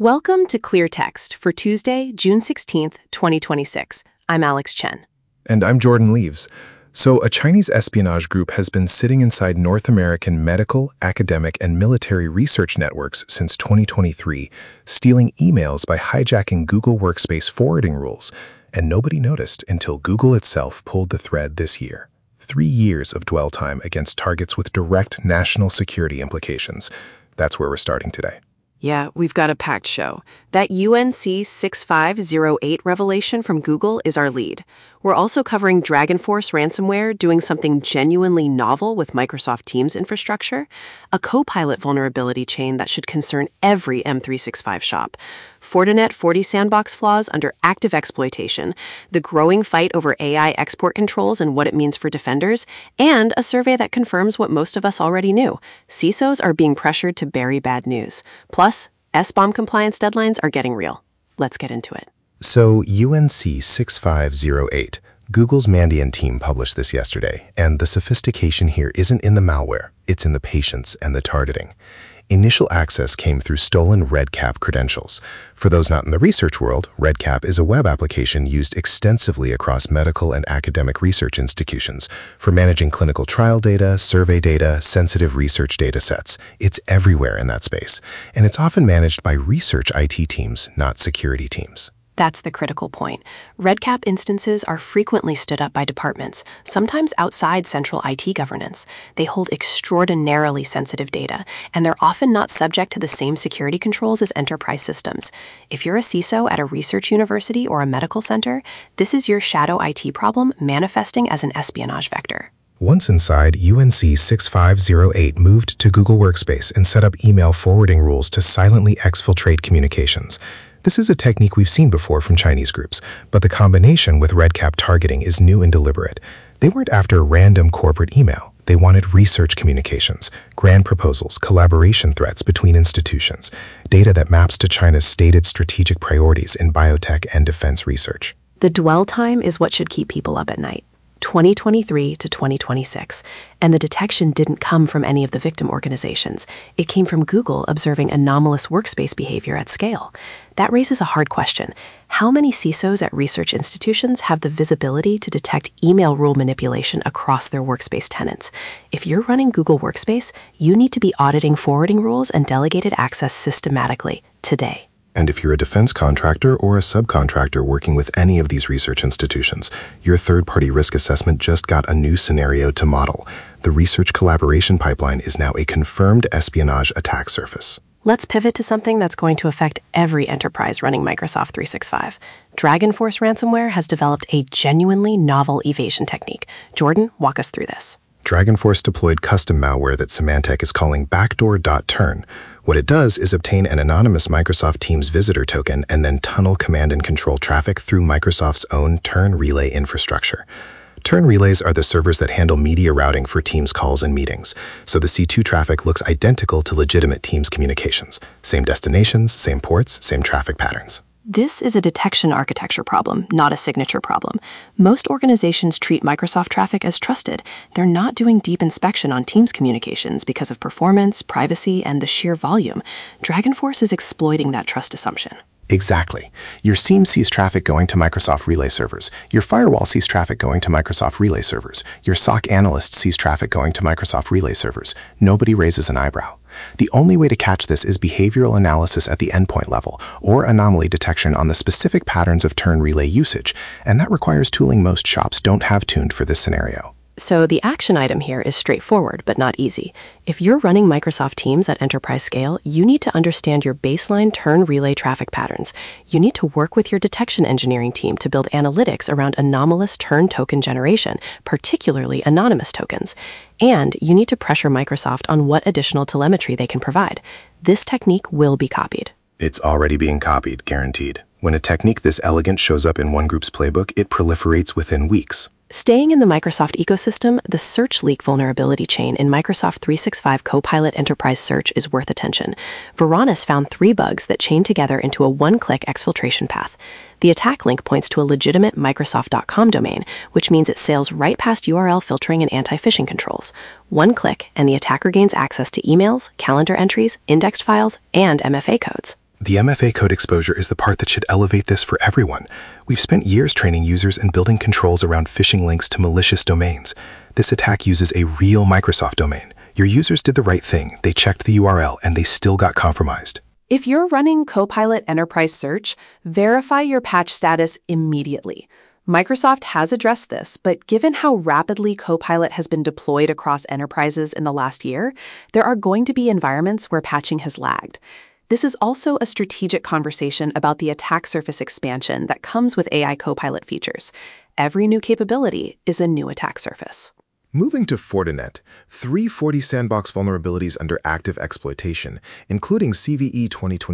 Welcome to Clear Text for Tuesday, June 16th, 2026. I'm Alex Chen. And I'm Jordan Leaves. So, a Chinese espionage group has been sitting inside North American medical, academic, and military research networks since 2023, stealing emails by hijacking Google Workspace forwarding rules, and nobody noticed until Google itself pulled the thread this year. 3 years of dwell time against targets with direct national security implications. That's where we're starting today. Yeah, we've got a packed show. That UNC 6508 revelation from Google is our lead. We're also covering DragonForce ransomware doing something genuinely novel with Microsoft Teams infrastructure, a Copilot vulnerability chain that should concern every M365 shop, Fortinet 40 sandbox flaws under active exploitation, the growing fight over AI export controls and what it means for defenders, and a survey that confirms what most of us already knew. CISOs are being pressured to bury bad news. Plus, SBOM compliance deadlines are getting real. Let's get into it. So, UNC 6508, Google's Mandiant team published this yesterday, and the sophistication here isn't in the malware, it's in the patience and the targeting. Initial access came through stolen RedCap credentials. For those not in the research world, RedCap is a web application used extensively across medical and academic research institutions for managing clinical trial data, survey data, sensitive research data sets. It's everywhere in that space, and it's often managed by research IT teams, not security teams. That's the critical point. RedCap instances are frequently stood up by departments, sometimes outside central IT governance. They hold extraordinarily sensitive data, and they're often not subject to the same security controls as enterprise systems. If you're a CISO at a research university or a medical center, this is your shadow IT problem manifesting as an espionage vector. Once inside, UNC 6508 moved to Google Workspace and set up email forwarding rules to silently exfiltrate communications. This is a technique we've seen before from Chinese groups, but the combination with RedCap targeting is new and deliberate. They weren't after random corporate email. They wanted research communications, grant proposals, collaboration threats between institutions, data that maps to China's stated strategic priorities in biotech and defense research. The dwell time is what should keep people up at night. 2023 to 2026, and the detection didn't come from any of the victim organizations. It came from Google observing anomalous workspace behavior at scale. That raises a hard question. How many CISOs at research institutions have the visibility to detect email rule manipulation across their workspace tenants? If you're running Google Workspace, you need to be auditing forwarding rules and delegated access systematically, today. And if you're a defense contractor or a subcontractor working with any of these research institutions, your third-party risk assessment just got a new scenario to model. The research collaboration pipeline is now a confirmed espionage attack surface. Let's pivot to something that's going to affect every enterprise running Microsoft 365. DragonForce ransomware has developed a genuinely novel evasion technique. Jordan, walk us through this. DragonForce deployed custom malware that Symantec is calling backdoor.turn. What it does is obtain an anonymous Microsoft Teams visitor token and then tunnel command and control traffic through Microsoft's own Turn Relay infrastructure. Turn relays are the servers that handle media routing for Teams calls and meetings, so the C2 traffic looks identical to legitimate Teams communications. Same destinations, same ports, same traffic patterns. This is a detection architecture problem, not a signature problem. Most organizations treat Microsoft traffic as trusted. They're not doing deep inspection on Teams communications because of performance, privacy, and the sheer volume. DragonForce is exploiting that trust assumption. Exactly. Your SIEM sees traffic going to Microsoft Relay servers. Your firewall sees traffic going to Microsoft Relay servers. Your SOC analyst sees traffic going to Microsoft Relay servers. Nobody raises an eyebrow. The only way to catch this is behavioral analysis at the endpoint level, or anomaly detection on the specific patterns of Turn Relay usage, and that requires tooling most shops don't have tuned for this scenario. So the action item here is straightforward, but not easy. If you're running Microsoft Teams at enterprise scale, you need to understand your baseline Turn Relay traffic patterns. You need to work with your detection engineering team to build analytics around anomalous Turn token generation, particularly anonymous tokens. And you need to pressure Microsoft on what additional telemetry they can provide. This technique will be copied. It's already being copied, guaranteed. When a technique this elegant shows up in one group's playbook, it proliferates within weeks. Staying in the Microsoft ecosystem, the search leak vulnerability chain in Microsoft 365 Copilot Enterprise Search is worth attention. Varonis found 3 bugs that chain together into a one-click exfiltration path. The attack link points to a legitimate Microsoft.com domain, which means it sails right past URL filtering and anti-phishing controls. One click, and the attacker gains access to emails, calendar entries, indexed files, and MFA codes. The MFA code exposure is the part that should elevate this for everyone. We've spent years training users and building controls around phishing links to malicious domains. This attack uses a real Microsoft domain. Your users did the right thing. They checked the URL and they still got compromised. If you're running Copilot Enterprise Search, verify your patch status immediately. Microsoft has addressed this, but given how rapidly Copilot has been deployed across enterprises in the last year, there are going to be environments where patching has lagged. This is also a strategic conversation about the attack surface expansion that comes with AI Copilot features. Every new capability is a new attack surface. Moving to Fortinet, 3 FortiSandbox vulnerabilities under active exploitation, including CVE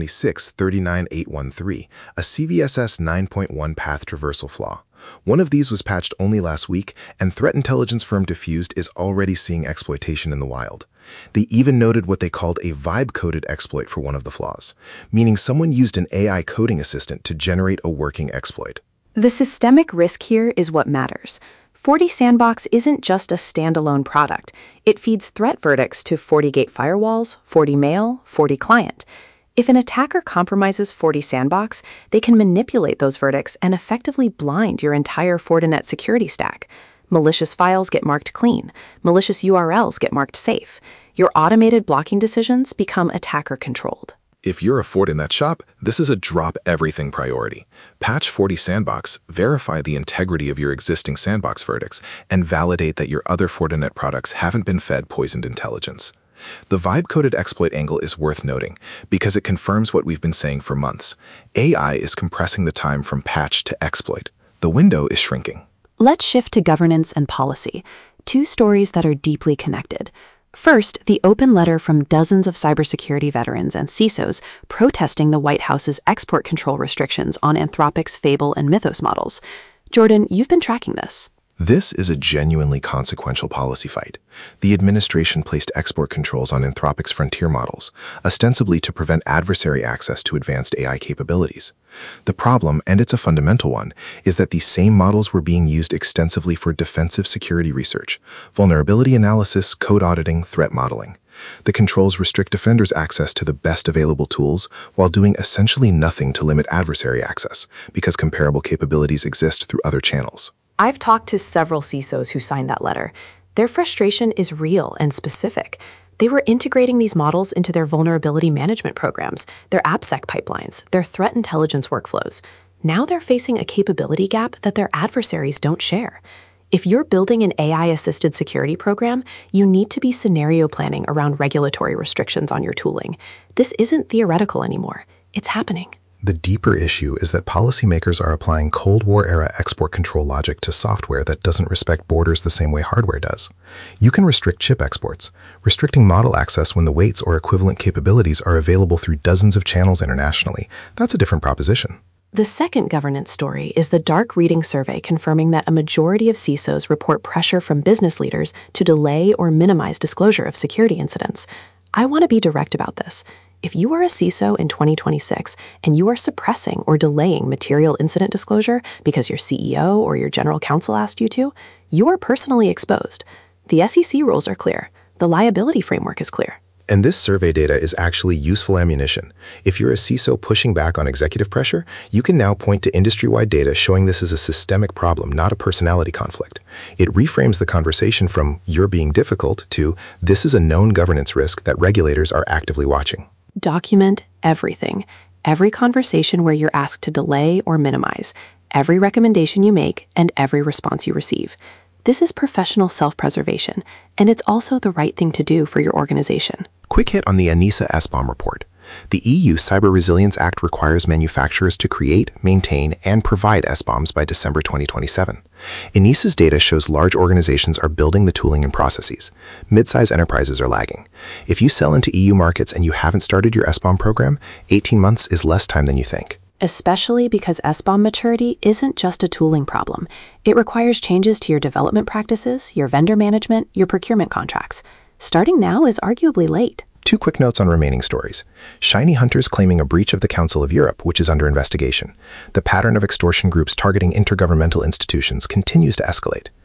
2026-39813, a CVSS 9.1 path traversal flaw. One of these was patched only last week, and threat intelligence firm Diffused is already seeing exploitation in the wild. They even noted what they called a vibe-coded exploit for one of the flaws, meaning someone used an AI coding assistant to generate a working exploit. The systemic risk here is what matters. FortiSandbox isn't just a standalone product. It feeds threat verdicts to FortiGate firewalls, FortiMail, FortiClient. If an attacker compromises FortiSandbox, they can manipulate those verdicts and effectively blind your entire Fortinet security stack. Malicious files get marked clean. Malicious URLs get marked safe. Your automated blocking decisions become attacker-controlled. If you're a Fortinet shop, this is a drop-everything priority. Patch FortiSandbox, verify the integrity of your existing sandbox verdicts, and validate that your other Fortinet products haven't been fed poisoned intelligence. The vibe-coded exploit angle is worth noting because it confirms what we've been saying for months. AI is compressing the time from patch to exploit. The window is shrinking. Let's shift to governance and policy, two stories that are deeply connected. First, the open letter from dozens of cybersecurity veterans and CISOs protesting the White House's export control restrictions on Anthropic's Fable and Mythos models. Jordan, you've been tracking this. This is a genuinely consequential policy fight. The administration placed export controls on Anthropic's frontier models, ostensibly to prevent adversary access to advanced AI capabilities. The problem, and it's a fundamental one, is that these same models were being used extensively for defensive security research, vulnerability analysis, code auditing, threat modeling. The controls restrict defenders' access to the best available tools while doing essentially nothing to limit adversary access, because comparable capabilities exist through other channels. I've talked to several CISOs who signed that letter. Their frustration is real and specific. They were integrating these models into their vulnerability management programs, their AppSec pipelines, their threat intelligence workflows. Now they're facing a capability gap that their adversaries don't share. If you're building an AI-assisted security program, you need to be scenario planning around regulatory restrictions on your tooling. This isn't theoretical anymore. It's happening. The deeper issue is that policymakers are applying Cold War-era export control logic to software that doesn't respect borders the same way hardware does. You can restrict chip exports, restricting model access when the weights or equivalent capabilities are available through dozens of channels internationally. That's a different proposition. The second governance story is the Dark Reading survey confirming that a majority of CISOs report pressure from business leaders to delay or minimize disclosure of security incidents. I want to be direct about this. If you are a CISO in 2026 and you are suppressing or delaying material incident disclosure because your CEO or your general counsel asked you to, you are personally exposed. The SEC rules are clear. The liability framework is clear. And this survey data is actually useful ammunition. If you're a CISO pushing back on executive pressure, you can now point to industry-wide data showing this is a systemic problem, not a personality conflict. It reframes the conversation from "you're being difficult" to "this is a known governance risk that regulators are actively watching." Document everything. Every conversation where you're asked to delay or minimize, every recommendation you make, and every response you receive. This is professional self-preservation, and it's also the right thing to do for your organization. Quick hit on the ENISA SBOM report. The EU Cyber Resilience Act requires manufacturers to create, maintain, and provide SBOMs by December 2027. ENISA's data shows large organizations are building the tooling and processes. Mid-size enterprises are lagging. If you sell into EU markets and you haven't started your SBOM program, 18 months is less time than you think. Especially because SBOM maturity isn't just a tooling problem. It requires changes to your development practices, your vendor management, your procurement contracts. Starting now is arguably late. 2 quick notes on remaining stories. Shiny Hunters claiming a breach of the Council of Europe, which is under investigation. The pattern of extortion groups targeting intergovernmental institutions continues to escalate.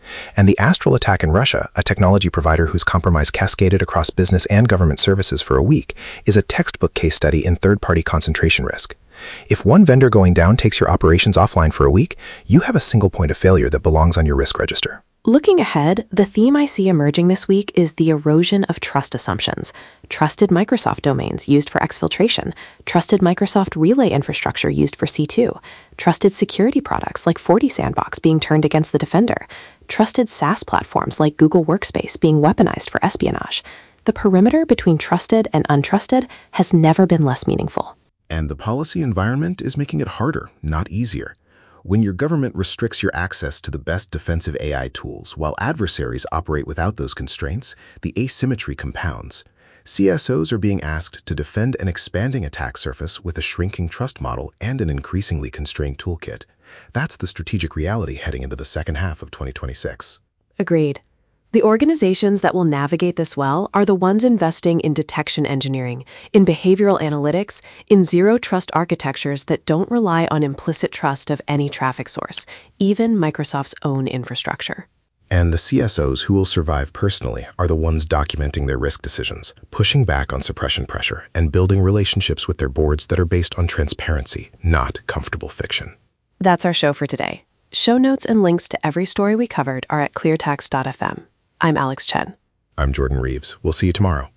And the Astral attack in Russia, a technology provider whose compromise cascaded across business and government services for a week, is a textbook case study in third-party concentration risk. If one vendor going down takes your operations offline for a week, you have a single point of failure that belongs on your risk register. Looking ahead, the theme I see emerging this week is the erosion of trust assumptions. Trusted Microsoft domains used for exfiltration, trusted Microsoft relay infrastructure used for C2, trusted security products like FortiSandbox being turned against the defender, trusted SaaS platforms like Google Workspace being weaponized for espionage. The perimeter between trusted and untrusted has never been less meaningful. And the policy environment is making it harder, not easier. When your government restricts your access to the best defensive AI tools while adversaries operate without those constraints, the asymmetry compounds. CSOs are being asked to defend an expanding attack surface with a shrinking trust model and an increasingly constrained toolkit. That's the strategic reality heading into the second half of 2026. Agreed. The organizations that will navigate this well are the ones investing in detection engineering, in behavioral analytics, in zero-trust architectures that don't rely on implicit trust of any traffic source, even Microsoft's own infrastructure. And the CSOs who will survive personally are the ones documenting their risk decisions, pushing back on suppression pressure, and building relationships with their boards that are based on transparency, not comfortable fiction. That's our show for today. Show notes and links to every story we covered are at cleartext.fm. I'm Alex Chen. I'm Jordan Reeves. We'll see you tomorrow.